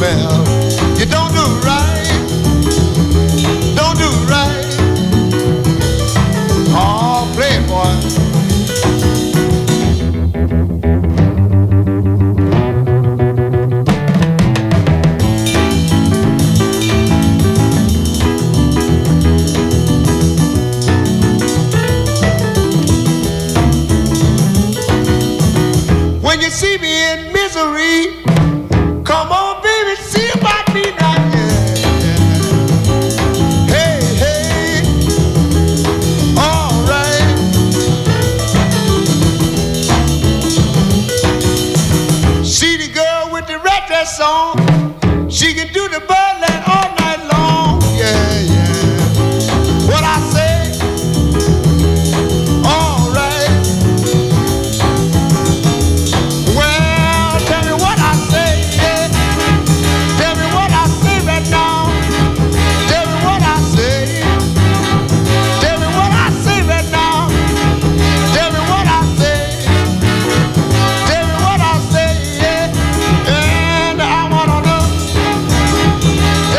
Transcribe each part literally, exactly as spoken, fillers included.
Well, you don't do right, don't do right. Oh, play it, boy. When you see me in misery, come on, baby, see about me now. Yeah. Hey, hey, all right. See the girl with the red dress on, she can do the birdland all night long. Yeah, yeah. What I say? All right. Well, tell me what I say. Yeah. Tell me what I say right now. Tell me what I say. Tell me what I say right now. Tell me what I say. Tell me what I say. Yeah. And I wanna know.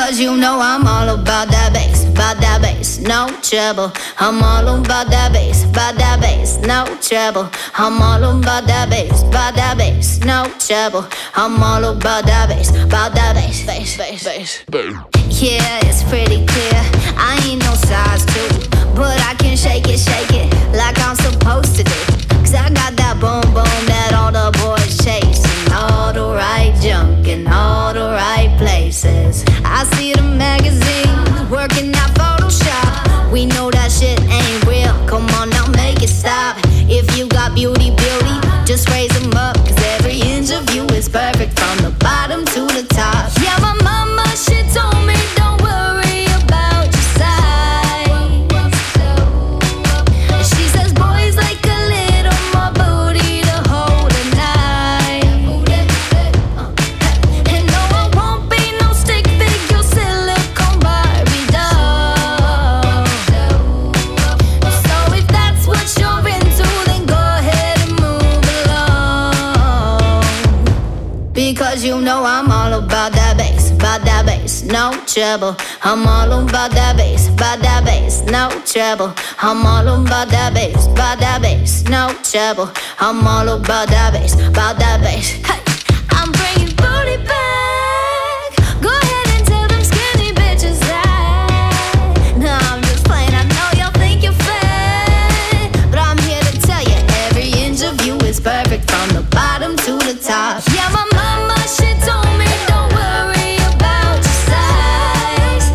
Because you know I'm all about that bass, about that bass, no trouble. I'm all about that bass, about that bass, no trouble. I'm all about that bass, about that bass, no trouble. I'm all about that bass, about that bass, bass, bass, bass. Yeah, it's pretty clear. I ain't no size two, but I can shake it, shake it like I'm supposed to do. Cause I got that boom boom that all the boys chasing, all the right junk in all the right places. I see the magazines working out Photoshop. We know that shit ain't real. Come on now, make it stop. If you got beauty, beauty, just raise them up. Cause every inch of you is perfect from the bottom to the top. Yeah, my mama, she told me don't worry about your size. She says boys like a little more booty to hold a knife. And no, I won't be no stick figure silicone Barbie doll. So if that's what you're into, then go ahead and move along. Because you know I'm all about that bass, about that bass, no trouble. I'm all about that bass, about that bass, no trouble. I'm all about that bass, about that bass, no trouble. I'm all about that bass, about that bass. Hey, I'm bringing booty back. Go ahead and tell them skinny bitches that. No, I'm just playing. I know y'all think you're fat, but I'm here to tell you every inch of you is perfect from the bottom to the top. Yeah, my mama, she told me don't worry about your size.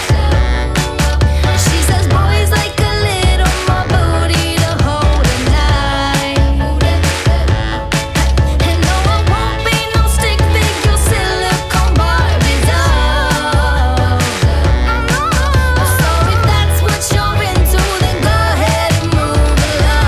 She says boys like a little more booty to hold a knife. And no, I won't be no stick figure silicone Barbie doll. So if that's what you're into, then go ahead and move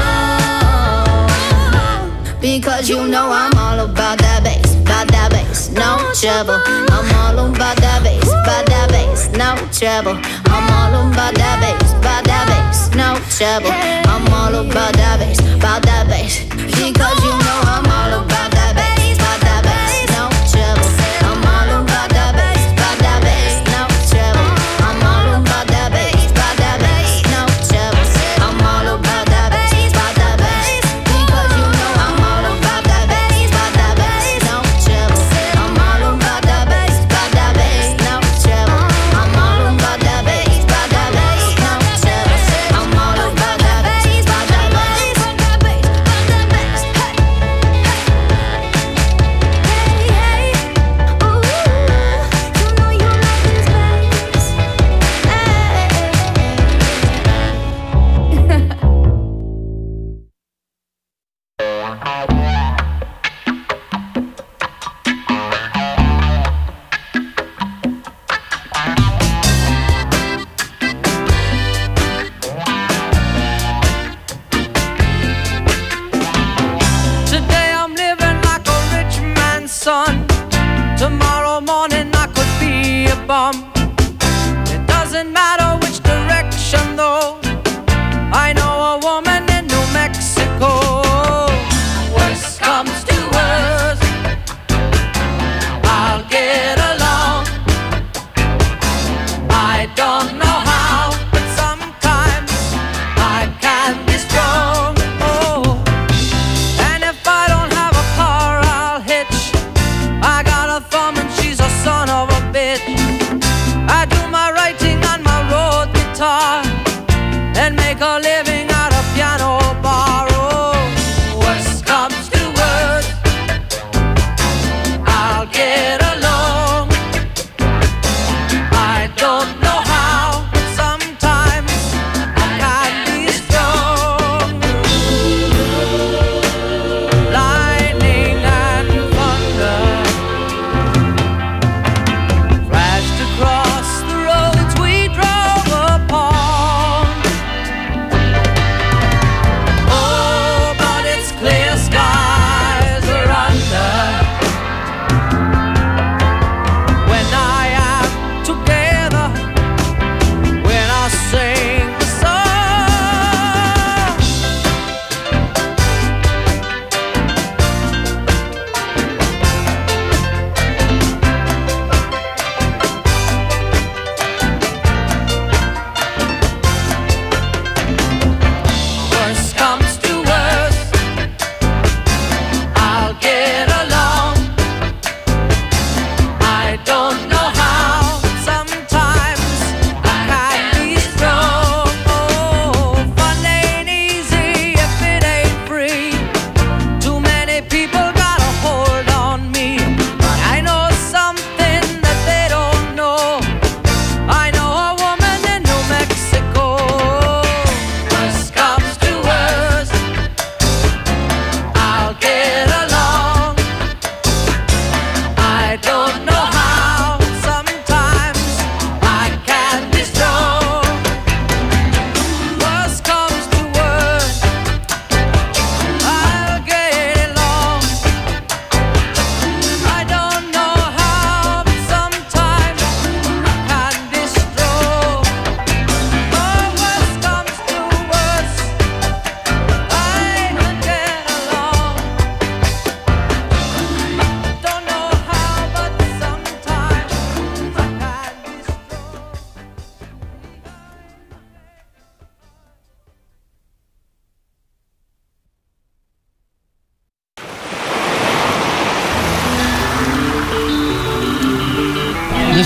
along. Because you know I'm all about that bass, about that bass, no trouble. I'm all about that bass, about that bass, no trouble. I'm all about that bass, about that bass, no trouble. I'm all about that bass, about that bass. Because you know I'm all about that bass, about that bass, no trouble. I'm all about that bass, about that bass, no trouble. I'm all about that bass, about that bass, no trouble. I'm all about that bass, about that bass. Because you know I'm all about that bass, about that bass, no trouble. I'm all about that bass, about that bass, no trouble. I'm all about that bass, about that bass, no trouble. I'm all about that bass, about that bass,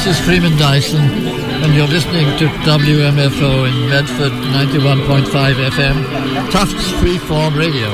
This is Freeman Dyson, and you're listening to W M F O in Medford, ninety-one point five F M, Tufts Freeform Radio.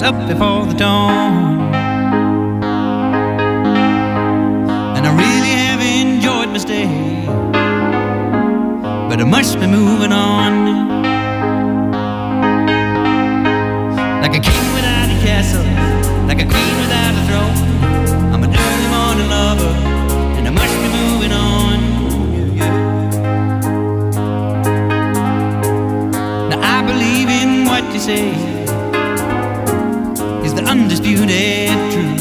up before the dawn. And I really have enjoyed my stay, but I must be moving on. Like a king without a castle, like a queen without a throne, I'm an early morning lover, and I must be moving on. Yeah, yeah. Now I believe in what you say is the undisputed truth,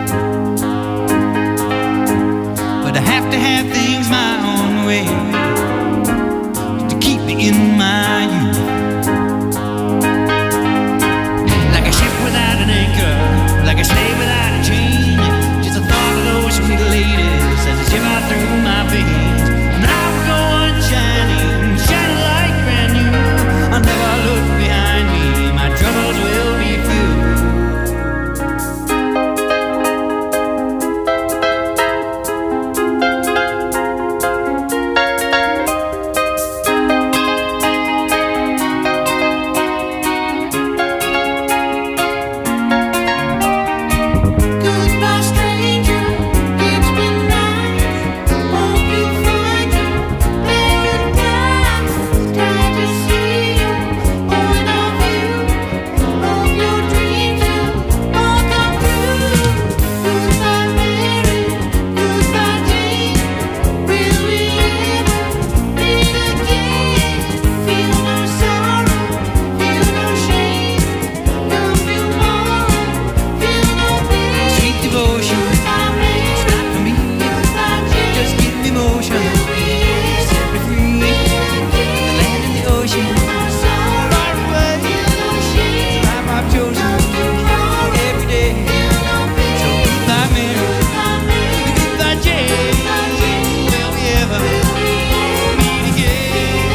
but I have to have things my own way to keep me in my youth. Like a ship without an anchor, like a slave without a chain, just the thought of those sweet ladies as they shiver through my veins. And I will go on shining, shining like brand new. I'll never look behind me, my troubles will be few. Goodbye, stranger. It's been nice. Hope you find your paradise. Glad to see you. Point of view of your dreams will all come true. Goodbye, Mary. Goodbye, Jane. Will we ever meet again? Feel no sorrow. Feel no shame. No tomorrow. Feel no pain. Sweet devotion, Goodbye, Mary. it's not for me. Goodbye, Jane. Just give me motion, set me free. The land and the ocean, far away. The life I've chosen every day. So goodbye, Mary. Goodbye, Jane. Will we ever meet again?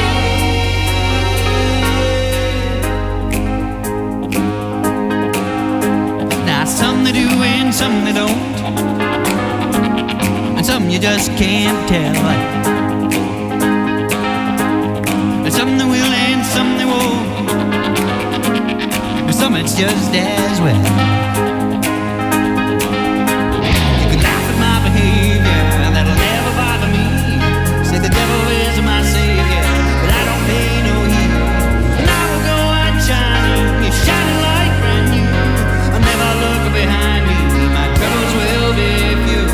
Now some they do and some they don't, and some you just can't tell. And some they will and some they won't, and some it's just as well. You can laugh at my behavior, that'll never bother me. Say the devil is my savior, but I don't pay no heed. And I will go on shining, it's shining like brand new. I'll never look behind me, my troubles will be few.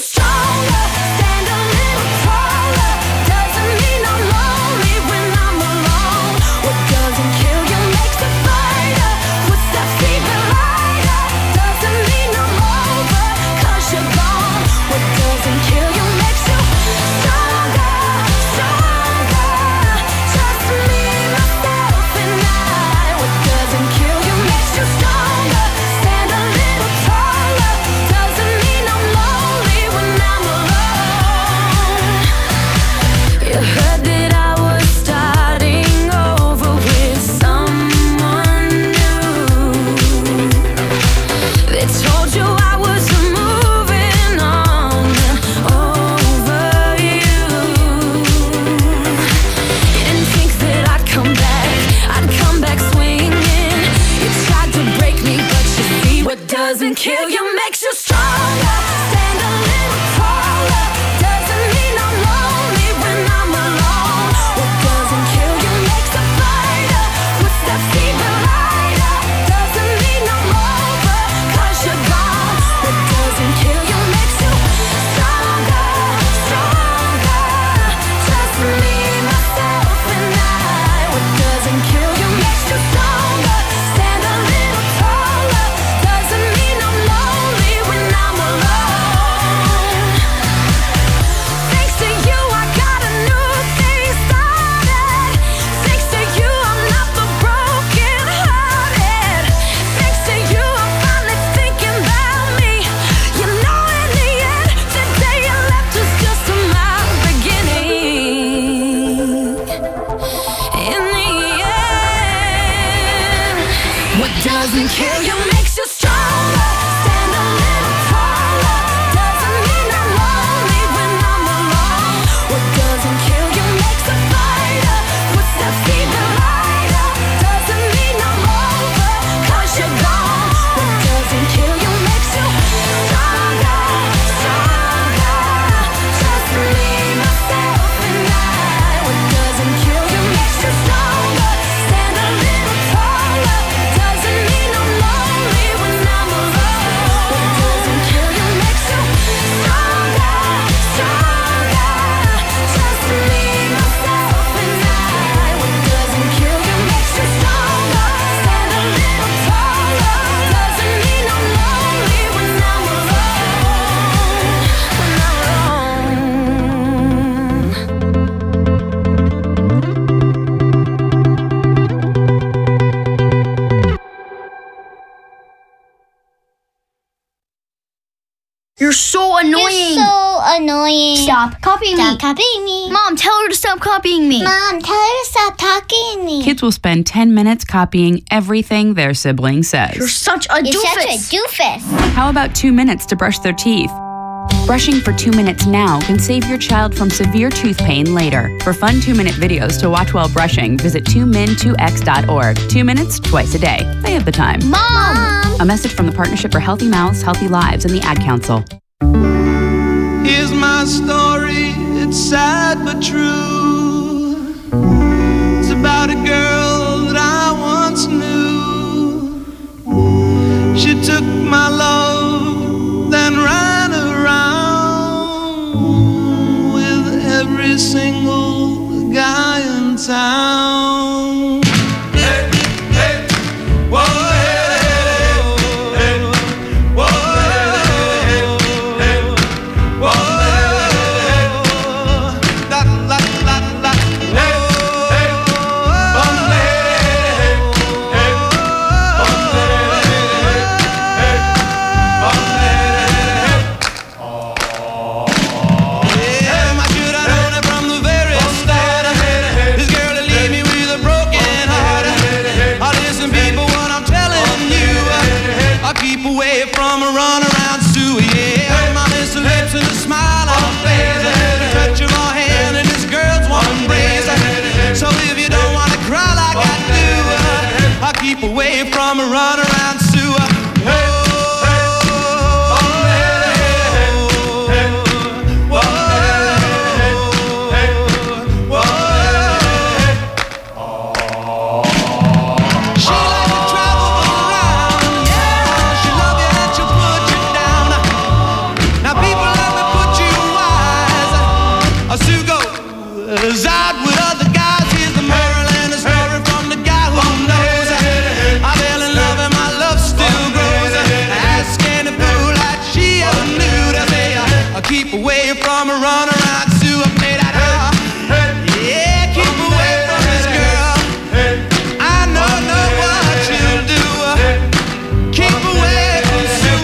stronger. Stand a little taller. Doesn't mean I'm lonely when I'm alone. What doesn't kill you makes a fighter. What's that fever lighter? Doesn't mean I'm over, 'cause you're gone. What doesn't kill you makes you stronger, stronger. Just me, myself, and I. What doesn't kill you makes you stronger. Stand a little taller. Doesn't mean I'm lonely when I'm alone. You heard that I was starting over with someone new. They told you I was moving on over you. You didn't think that I'd come back, I'd come back swinging. You tried to break me, but you see what doesn't kill you makes you stronger. Stand a little taller. Doesn't mean I'm lonely when I'm alone. What doesn't kill you makes a fighter. What's that fever lighter? Doesn't mean I'm over, 'cause you're gone. What doesn't kill you makes you stronger, stronger. Just me, myself, and I. What doesn't kill you makes you stronger. Stand a little taller. Doesn't mean I'm lonely when I'm alone. Thanks to you, I got a new thing started. Thanks to you, I'm not the broken hearted. Thanks to you, I'm finally thinking about me. You know, in the end, the day you left was just my beginning. In the end, what doesn't kill you makes you stronger. Stand a little taller. Doesn't mean I'm lonely when I'm alone. What doesn't kill you makes a fighter. What's that fever lighter? Doesn't mean I'm over, 'cause you're gone. What doesn't kill you makes you stronger, stronger. Just me, myself, and I. What doesn't kill you makes you stronger. Stand a little taller. Doesn't mean I'm lonely when I'm alone. What doesn't kill you makes you stronger, stronger. Just me, myself, and I. What doesn't kill you makes you stronger. Stand a little taller. Doesn't mean I'm lonely when I'm alone. When I'm alone. You're so annoying. You're so annoying. Stop copying Stop me. copying me. Mom, tell her to stop copying me. Mom, tell her to stop talking to me. Kids will spend ten minutes copying everything their sibling says. You're such a You're doofus. such a doofus. How about two minutes to brush their teeth? Brushing for two minutes now can save your child from severe tooth pain later. For fun two-minute videos to watch while brushing, visit two min two x dot org. Two minutes, twice a day. They have the time. Mom. A message from the Partnership for Healthy Mouths, Healthy Lives, and the Ad Council. Here's my story, it's sad but true. It's about a girl that I once knew. She took my love, then ran around with every single guy in town. Hey, hey, whoa, hey, hey, whoa, hey, hey, whoa, la, la, la, la, hey, hey, Bombay, hey, hey, Bombay, hey, Bombay. Yeah, I should have known it from the very start. This girl will leave me with a broken heart. Oh, listen, people, what I'm telling you, I'll keep away from a runaround Sue. Yeah, my miss her lips and a smile on her face, the touch of her hand and this girl's one embrace. So if you don't want to cry like I do, I'll keep away from a runaround Sue. Now people let me put away from a runaround Sue. I played at her. Yeah, keep away from this girl. I know, know what you'll do. Keep away from Sue.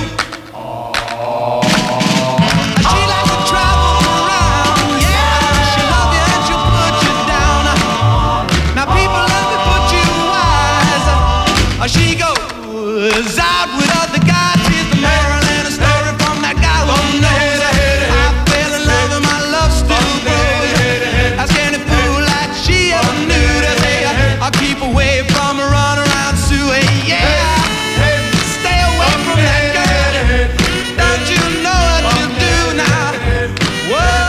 She likes to travel around. Yeah, she loves you and she'll put you down. Now people let me put you wise. She goes out with other guys. Here's the moral and a story from that guy who knows. I fell in love and my love still grows. Ask any fool like she ever knew to say I'll keep away from a runaround Sue. Yeah, stay away from that girl. Don't you know what you do now? Whoa.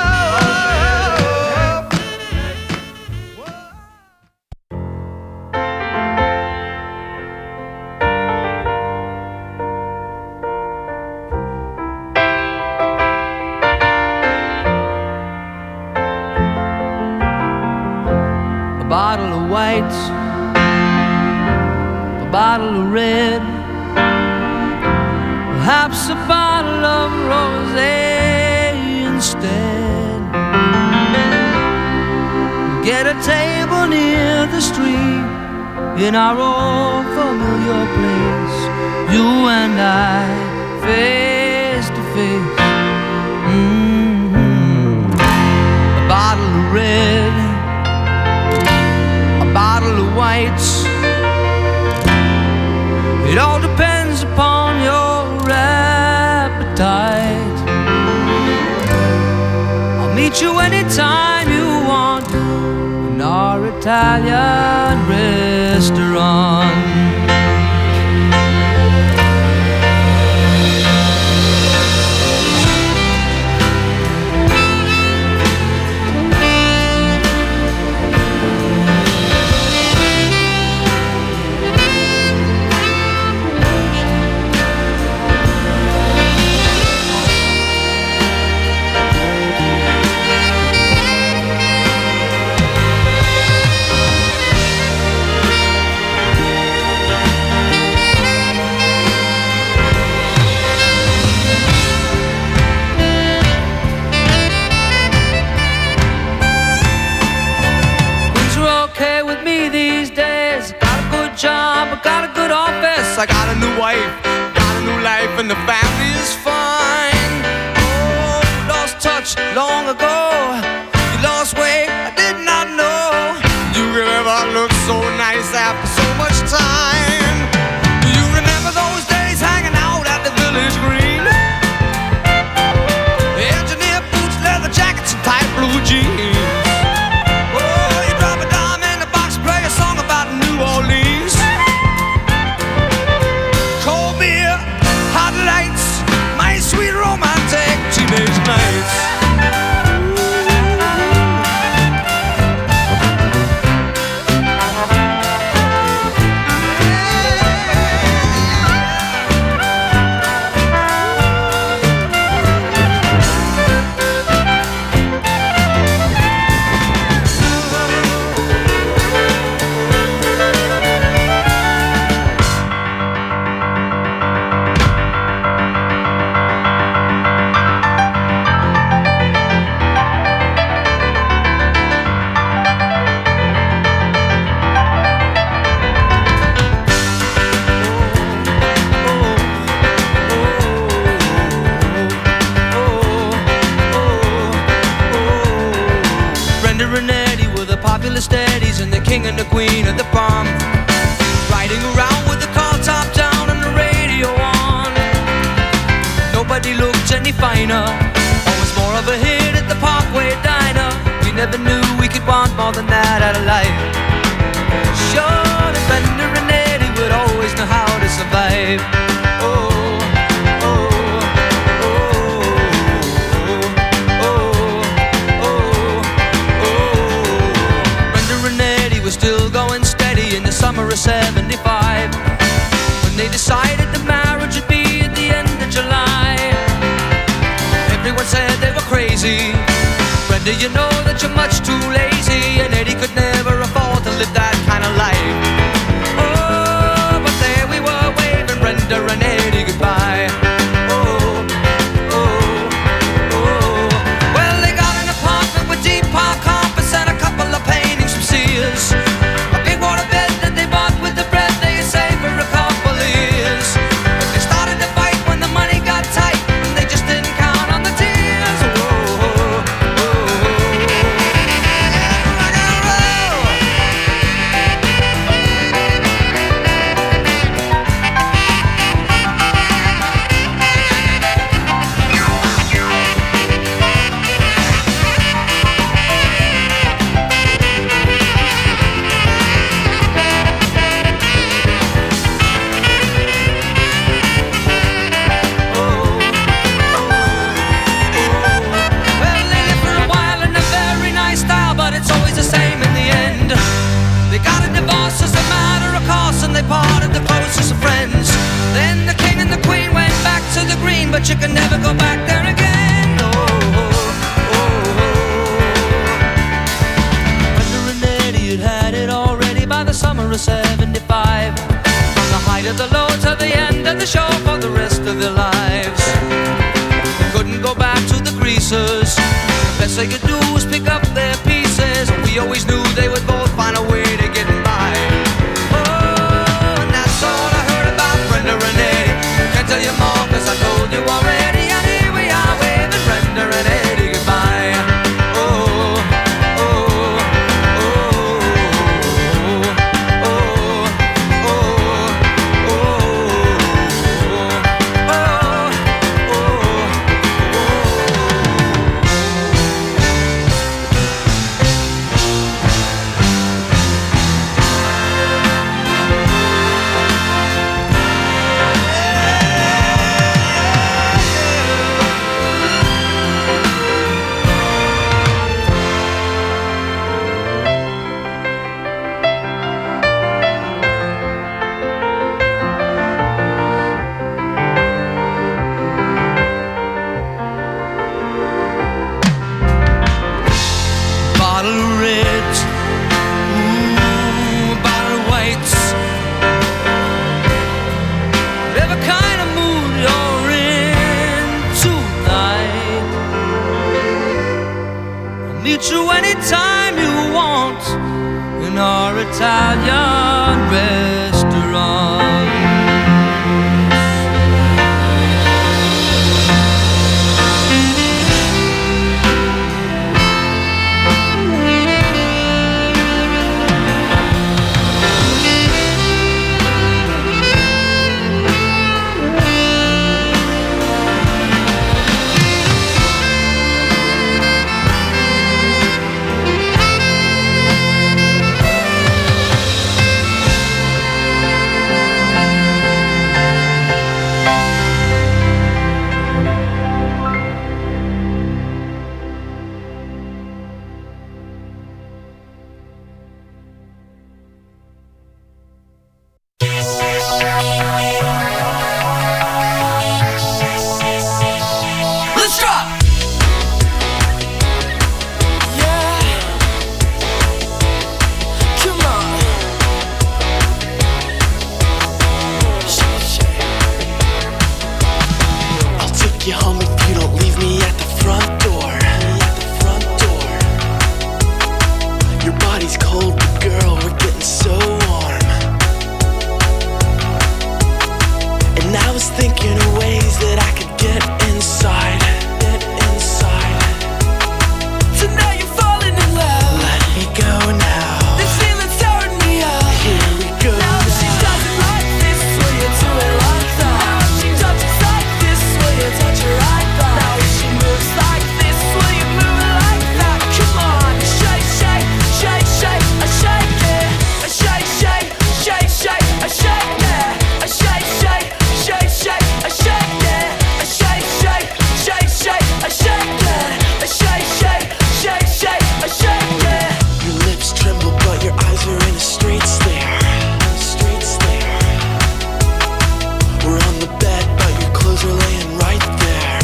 A bottle of white, a bottle of red, perhaps a bottle of rosé instead. Get a table near the street in our old familiar place, you and I, face to face. Mm-hmm. A bottle of red, a bottle of whites. It all depends upon your appetite. I'll meet you anytime you want in our Italian restaurant. I got a new wife, got a new life, and the family is fine. Oh, lost touch long ago. You lost weight, I did not know. You could ever look so nice after so much time. You remember those days hanging out at the village green? Engineer boots, leather jackets, and tight blue jeans. Oh, you drop a dime in the box, play a song about New Orleans. Sweet romantic teenage nights. Steadies and the king and the queen of the palm, riding around with the car top down and the radio on. Nobody looked any finer, always more of a hit at the Parkway Diner. We never knew we could want more than that out of life. Surely Bender and Eddie would always know how to survive. Oh, still going steady in the summer of seventy-five, when they decided the marriage would be at the end of July. Everyone said they were crazy. Brenda, you know that you're much too lazy, and Eddie could never afford to live that kind of life. Oh, but there we were waving Brenda and Eddie goodbye. Oh, oh, oh, oh. but you can never go back there again. Oh, oh, oh. Brenda and Eddie had had it already by the summer of seventy-five. From the height of the low to the end of the show for the rest of their lives. They couldn't go back to the greasers. The best they could do was pick up their pieces. We always knew they would both find a way to get by. Oh, and that's all I heard about Brenda and Eddie. Can't tell you more cause I told you already. And here we are waving Brenda and Eddie goodbye. Oh, oh, oh, oh, oh, oh, oh, bottle of reds, ooh, bottle of whites. Whatever kind of mood you're in tonight, I'll meet you anytime you want in our Italian restaurant. Let's drop! Yeah. Come on. Shake, shake. I'll take you home if you don't leave me at the front door. At the front door. Your body's cold, but girl, we're getting so warm. And I was thinking of ways that I could get inside. Get inside. Tonight you're falling in love. Let me go now. This feeling's tearing me up. Here we go. Now she does it like this, will you do it like that? Now she touches like this, will you touch her like that? Now she moves like this, will you move it like that? Come on, shake, shake, shake, shake, I shake it. I shake, shake, shake, shake, I shake it. I shake, shake, shake, shake, I shake it. I shake, shake, shake, shake, I shake it. I shake, shake, shake, shake, I shake it. Your lips tremble, but your eyes are in a straight stare. A straight stare. We're on the bed, but your clothes are laying right there.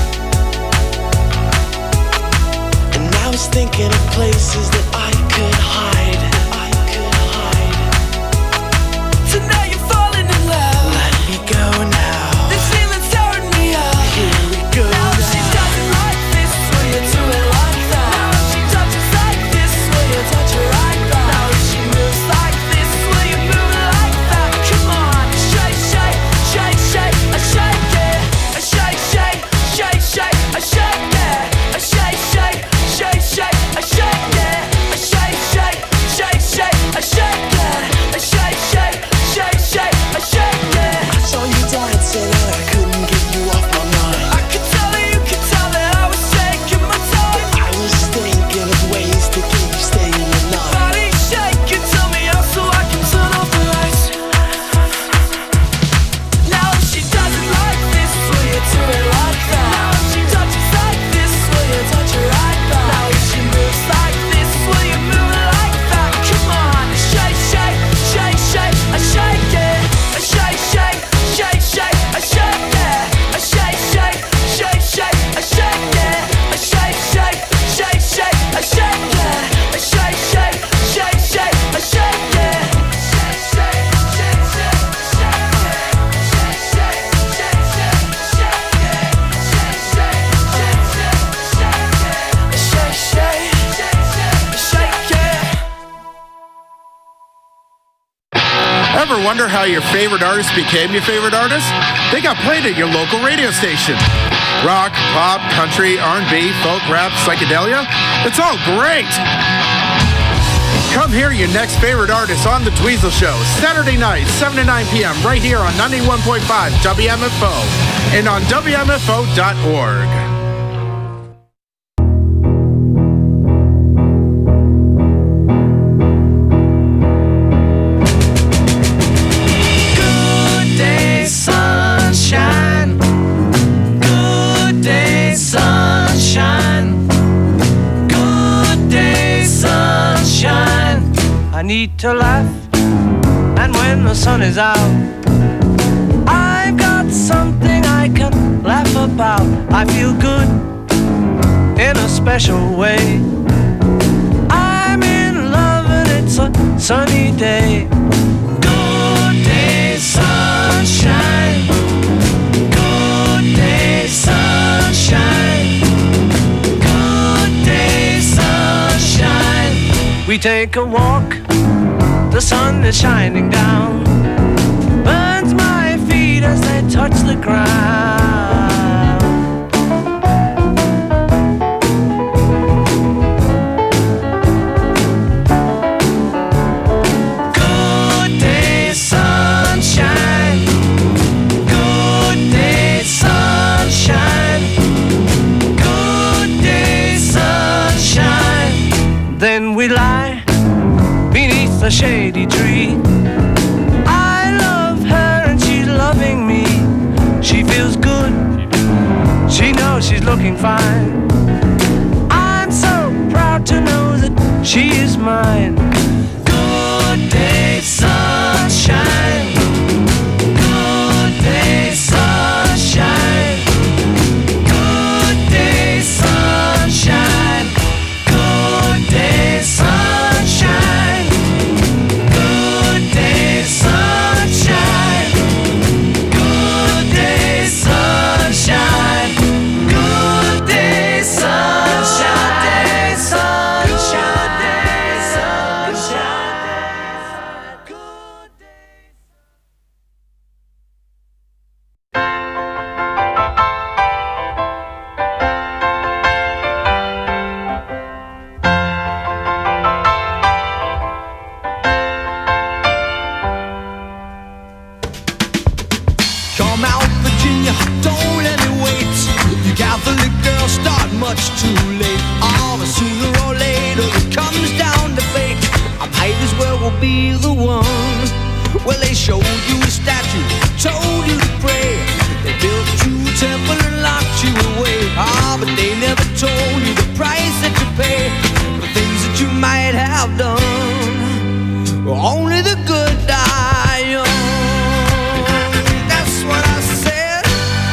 And I was thinking of places that I could hide. I could hide. Tonight you're falling in love. Let me go now. This feeling's tearing me up. Here we go. Now she does it like this, will you do it like that? Now she touches like this, will you touch her like that? Now she moves like this, will you move it like that? Come on, shake, shake, shake, shake, I shake it. I shake, shake, shake, shake, I shake it. I shake, shake, shake, shake, I shake it. I shake, shake, shake, ever wonder how your favorite artist became your favorite artist? They got played at your local radio station. Rock, pop, country, R and B, folk, rap, psychedelia. It's all great. Come hear your next favorite artist on The Dweezil Show, Saturday night, seven to nine p.m. right here on ninety-one point five W M F O and on W M F O dot org. Good day, sunshine. Good day, sunshine. Good day, sunshine. I need to laugh, and when the sun is out, I've got something I can laugh about. I feel good in a special way. I'm in love and it's a sunny day. Good day, sunshine. Good day, sunshine. Good day, sunshine. We take a walk, the sun is shining down, burns my feet as they touch the ground. Good day, sunshine. Good day, sunshine. Good day, sunshine. Then we lie beneath a shady tree. I love her and she's loving me. She feels good, she knows she's looking fine. I'm so proud to know that she is mine. Good day, sunshine. Good day, sunshine. Good day, sunshine. Good day, sunshine. Good day, sunshine. Good day, sunshine. Good day, sunshine. Sunshine. Sunshine. Good day. Come out, Virginia, don't let me wait. You Catholic girls start much too late. Oh, but sooner or later it comes down to fate. I might as well will be the one. Well, they showed you a statue, told you to pray. They built you a temple and locked you away. Ah, but they never told you the price that you pay for things that you might have done. Only the good die young. That's what I said.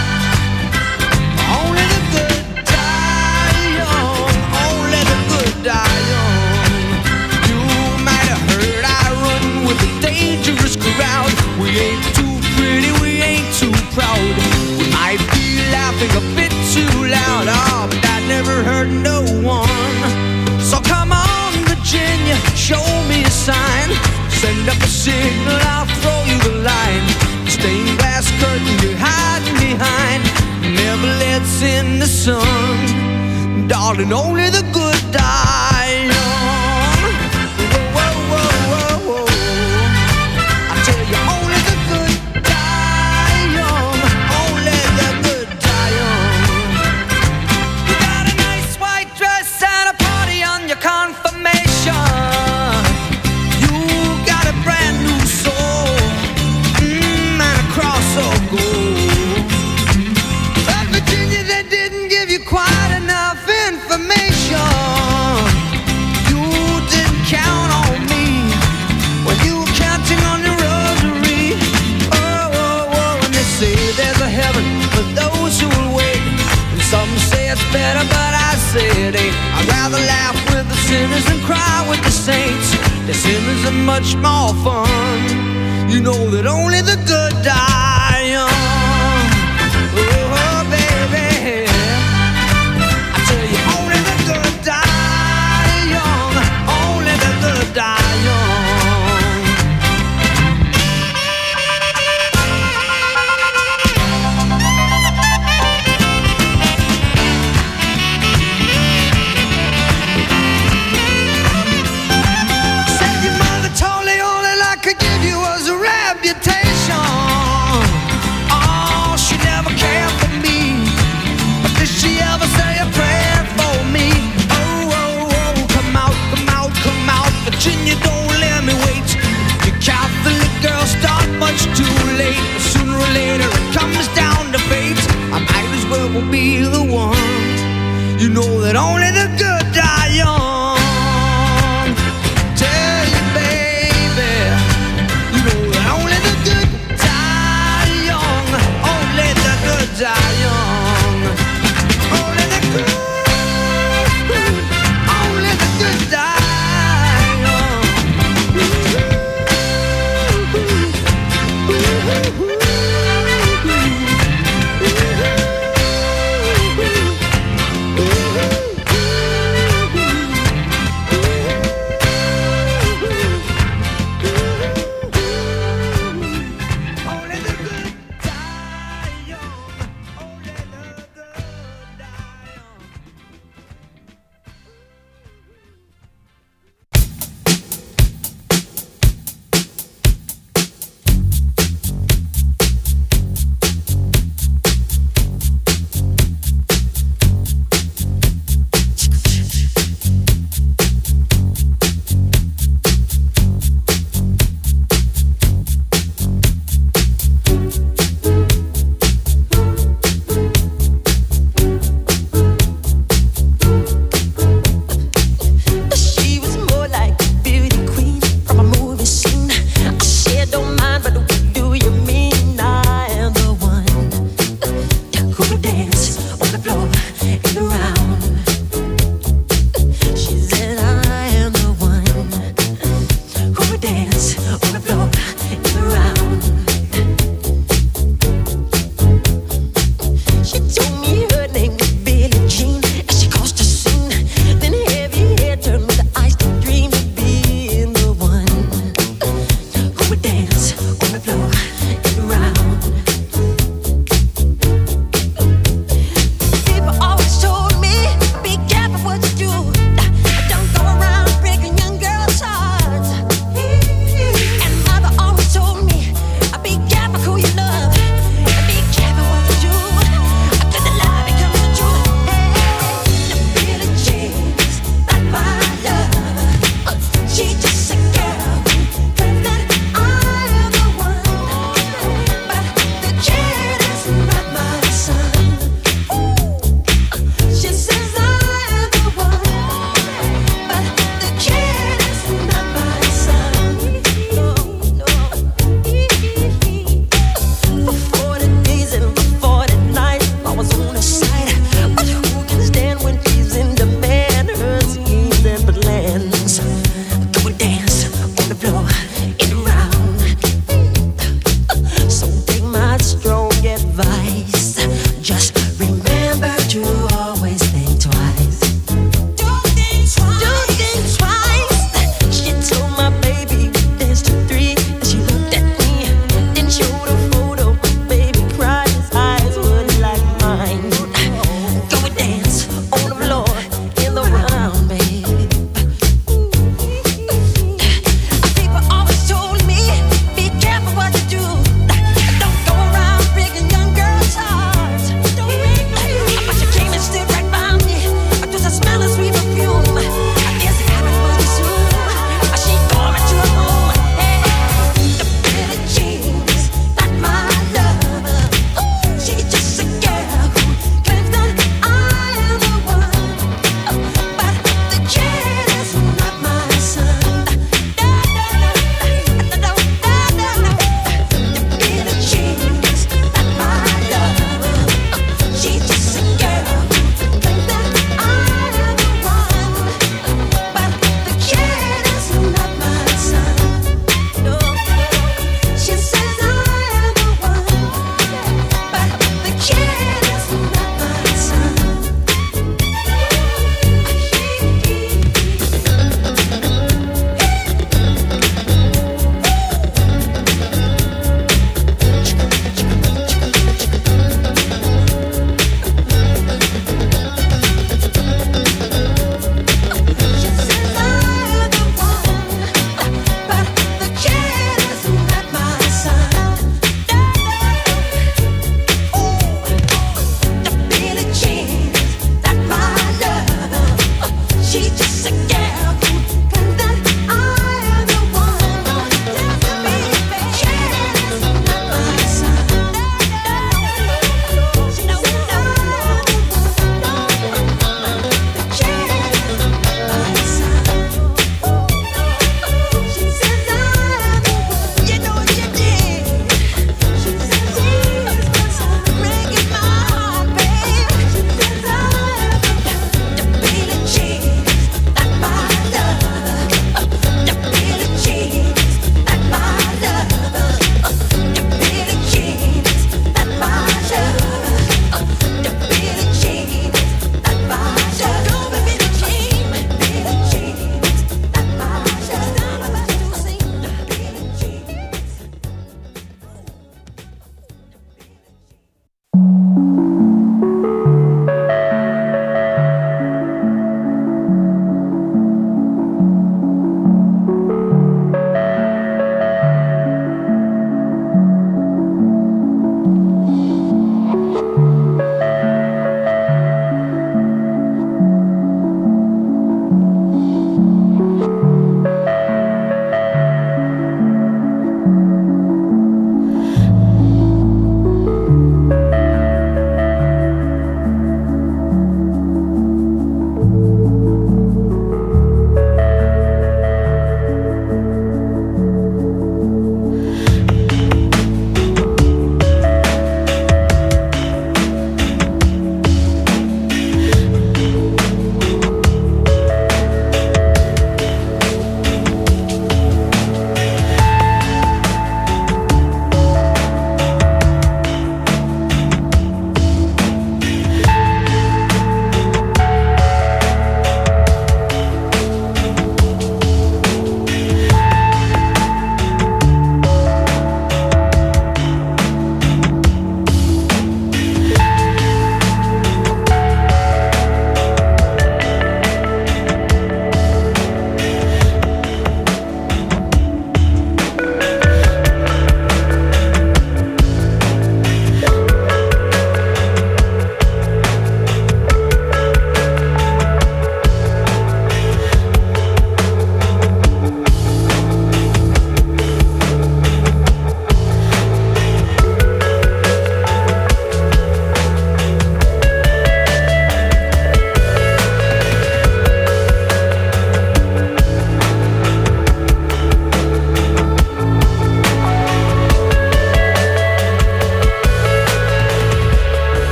Only the good die young. Only the good die young. You might have heard I run with a dangerous crowd. We ain't too pretty, we ain't too proud. We might be laughing a bit too loud. Oh, but that never hurt no one. So come on, Virginia, show me a sign. Send up a signal, I'll throw you the line. Stained glass curtain you're hiding behind never lets in the sun. Darling, only the good die young. Whoa, whoa, whoa, whoa, whoa. I tell you, only the good die young. Only the good die young. You got a nice white dress and a party on your confirmation. You got a brand new soul, mm, and a cross of gold. But Virginia, they didn't give you quite enough information. You didn't count on me when you were counting on your rosary. Oh, oh, oh, and they say there's a heaven for those who will wait. And some say it's better, but I say it ain't. I'd rather laugh with the sinners than cry with the saints. The sinners are much more fun. You know that only the good die young. Oh, baby, I tell you, only the good die young. Only the good die young. that only the good